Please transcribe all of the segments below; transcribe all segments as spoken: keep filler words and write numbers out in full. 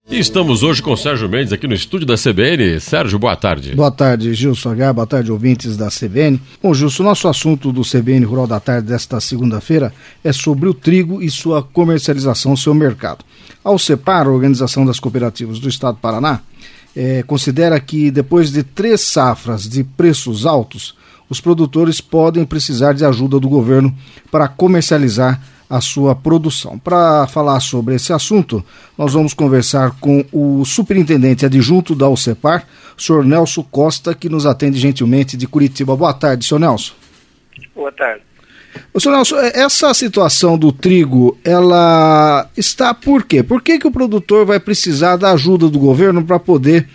E estamos hoje com o Sérgio Mendes aqui no estúdio da C B N. Sérgio, boa tarde. Boa tarde, Gilson H. Boa tarde, ouvintes da C B N. Bom, Gilson, nosso assunto do C B N Rural da Tarde desta segunda-feira é sobre o trigo e sua comercialização, seu mercado. A Alcepar, a Organização das Cooperativas do Estado do Paraná, é, considera que depois de três safras de preços altos, os produtores podem precisar de ajuda do governo para comercializar a sua produção. Para falar sobre esse assunto, nós vamos conversar com o superintendente adjunto da Alcepar, o senhor Nelson Costa, que nos atende gentilmente de Curitiba. Boa tarde, senhor Nelson. Boa tarde. O senhor Nelson, essa situação do trigo, ela está por quê? Por que que o produtor vai precisar da ajuda do governo para poder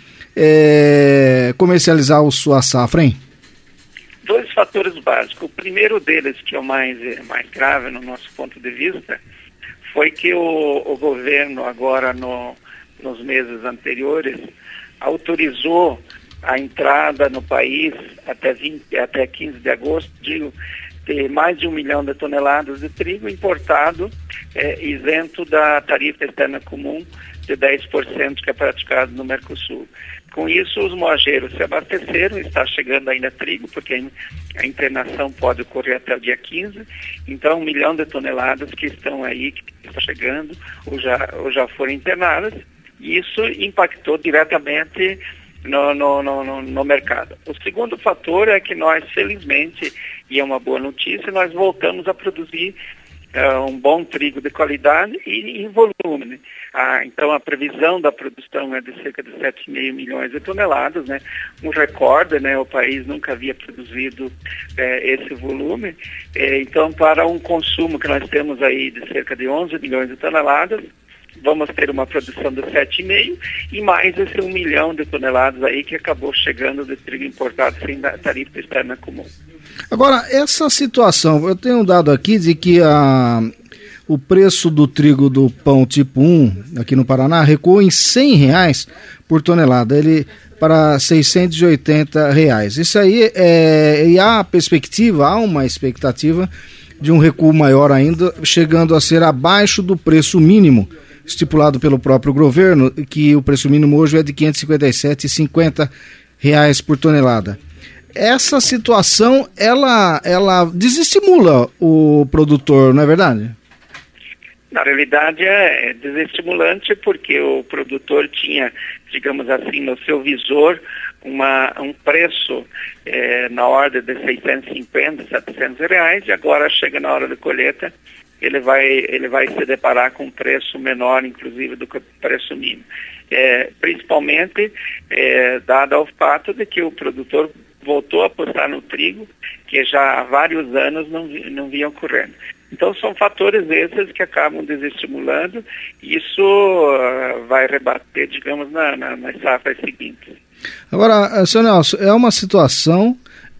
é, comercializar a sua safra, hein? Dois fatores básicos. O primeiro deles, que é o mais, mais grave no nosso ponto de vista, foi que o, o governo agora no, nos meses anteriores autorizou a entrada no país até, vinte, até quinze de agosto de ter mais de um milhão de toneladas de trigo importado, é, isento da tarifa externa comum de dez por cento que é praticado no Mercosul. Com isso, os moageiros se abasteceram, está chegando ainda trigo, porque a internação pode ocorrer até o dia quinze, então um milhão de toneladas que estão aí, que estão chegando, ou já, ou já foram internadas, e isso impactou diretamente no, no, no, no mercado. O segundo fator é que nós, felizmente, e é uma boa notícia, nós voltamos a produzir Uh, um bom trigo de qualidade e em volume, né? Ah, então a previsão da produção é de cerca de sete vírgula cinco milhões de toneladas, né? Um recorde, né? O país nunca havia produzido eh, esse volume. Eh, então, para um consumo que nós temos aí de cerca de onze milhões de toneladas, vamos ter uma produção de sete vírgula cinco e mais esse um milhão de toneladas aí que acabou chegando de trigo importado sem tarifa externa comum. Agora, essa situação, eu tenho um dado aqui de que a, o preço do trigo do pão tipo um, aqui no Paraná, recuou em cem reais por tonelada, ele para seiscentos e oitenta reais. Isso aí, é, e há perspectiva, há uma expectativa de um recuo maior ainda, chegando a ser abaixo do preço mínimo estipulado pelo próprio governo, que o preço mínimo hoje é de quinhentos e cinquenta e sete reais e cinquenta centavos por tonelada. Essa situação, ela, ela desestimula o produtor, não é verdade? Na realidade é desestimulante porque o produtor tinha, digamos assim, no seu visor uma, um preço é, na ordem de seiscentos e cinquenta, setecentos reais e agora chega na hora da colheita, ele vai, ele vai se deparar com um preço menor, inclusive, do que o preço mínimo. É, principalmente é, dado ao fato de que o produtor voltou a apostar no trigo, que já há vários anos não, não vinha ocorrendo. Então são fatores esses que acabam desestimulando e isso uh, vai rebater, digamos, na, na, nas safras seguintes. Agora, senhor Nelson, é uma situação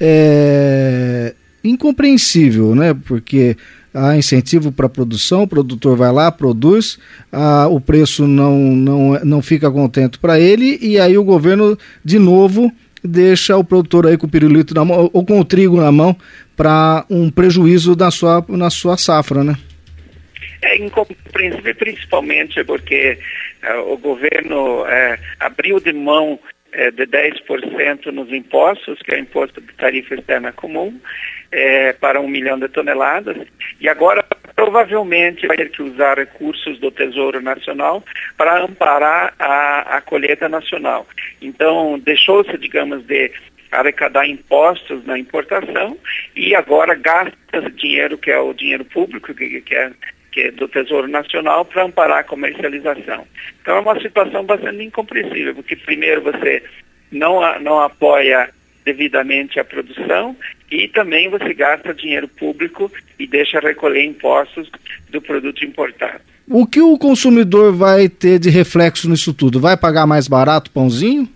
é, incompreensível, né? Porque há incentivo para a produção, o produtor vai lá, produz, ah, o preço não, não, não fica contente para ele e aí o governo, de novo, deixa o produtor aí com o pirulito na mão ou com o trigo na mão para um prejuízo na sua, na sua safra, né? É incompreensível, principalmente porque uh, o governo uh, abriu de mão uh, de dez por cento nos impostos, que é o imposto de tarifa externa comum, uh, para um milhão de toneladas, e agora provavelmente vai ter que usar recursos do Tesouro Nacional para amparar a, a colheita nacional. Então, deixou-se, digamos, de arrecadar impostos na importação e agora gasta esse dinheiro, que é o dinheiro público, que, que, é, que é do Tesouro Nacional, para amparar a comercialização. Então, é uma situação bastante incompreensível, porque primeiro você não, não apoia devidamente a produção e também você gasta dinheiro público e deixa recolher impostos do produto importado. O que o consumidor vai ter de reflexo nisso tudo? Vai pagar mais barato o pãozinho?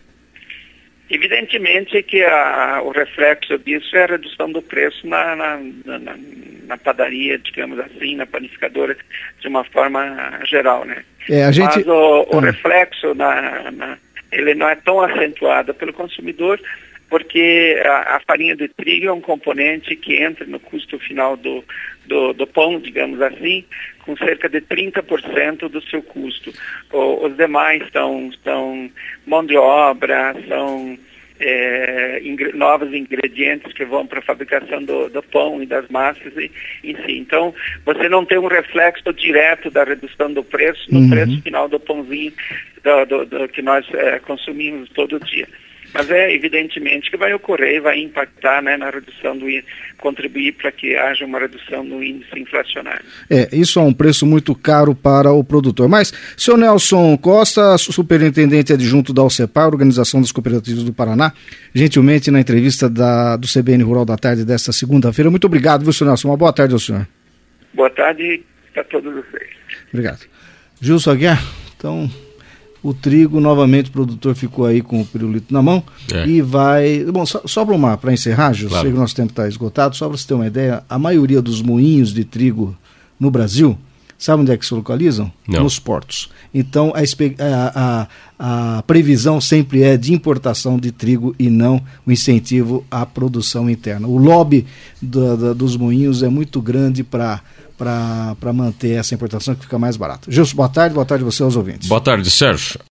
Evidentemente que a, o reflexo disso é a redução do preço na, na, na, na padaria, digamos assim, na panificadora, de uma forma geral, né? É, a gente... Mas o, o reflexo, na, na, ele não é tão acentuado pelo consumidor, porque a, a farinha de trigo é um componente que entra no custo final do, do, do pão, digamos assim, com cerca de trinta por cento do seu custo. O, os demais são, são mão de obra, são é, ingre, novos ingredientes que vão para a fabricação do, do pão e das massas em, em si. Então, você não tem um reflexo direto da redução do preço no uhum. preço final do pãozinho do, do, do, que nós é, consumimos todo dia. Mas é evidentemente que vai ocorrer e vai impactar, né, na redução do índice, contribuir para que haja uma redução no índice inflacionário. É, isso é um preço muito caro para o produtor. Mas, senhor Nelson Costa, superintendente adjunto da Alcepar, Organização das Cooperativas do Paraná, gentilmente na entrevista da, do C B N Rural da Tarde desta segunda-feira. Muito obrigado, viu, senhor Nelson? Uma boa tarde ao senhor. Boa tarde para todos vocês. Obrigado. Gilson Aguiar, então... O trigo, novamente, o produtor ficou aí com o pirulito na mão é. e vai... Bom, só, só para encerrar, Gil, claro. Sei que o nosso tempo está esgotado, só para você ter uma ideia, a maioria dos moinhos de trigo no Brasil, sabe onde é que se localizam? Não. Nos portos. Então, a, a, a previsão sempre é de importação de trigo e não o incentivo à produção interna. O lobby do, do, dos moinhos é muito grande para... para manter essa importação que fica mais barata. Gilson, boa tarde, boa tarde a você aos ouvintes. Boa tarde, Sérgio.